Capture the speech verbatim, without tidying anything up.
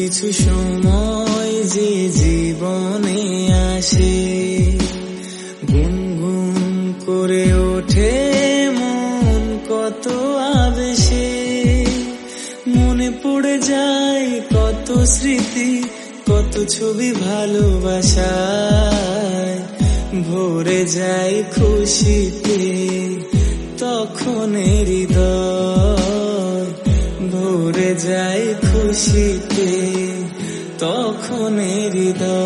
কিছু সময় যে জীবনে আসে, গুনগুন করে ওঠে মন কত আবেশে। মনে পড়ে যায় কত স্মৃতি, কত ছবি ভালোবাসায়। ভরে যায় খুশিতে তখন হৃদয়, ভরে যায় খুশিতে তখন হৃদয়।